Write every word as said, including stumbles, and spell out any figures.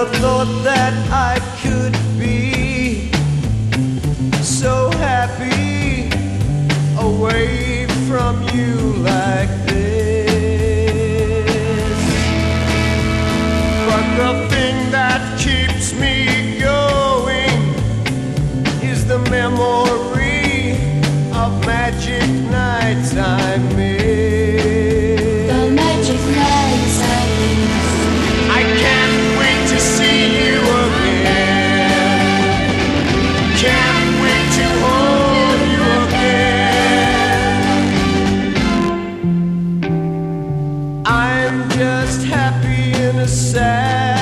never thought that I could be so happy away from you like this. But the thing that keeps me going is the memory of magic nights I miss. The magic nights I miss. I can't wait to see you again. Can't wait to hold you again. I'm just happy in a sad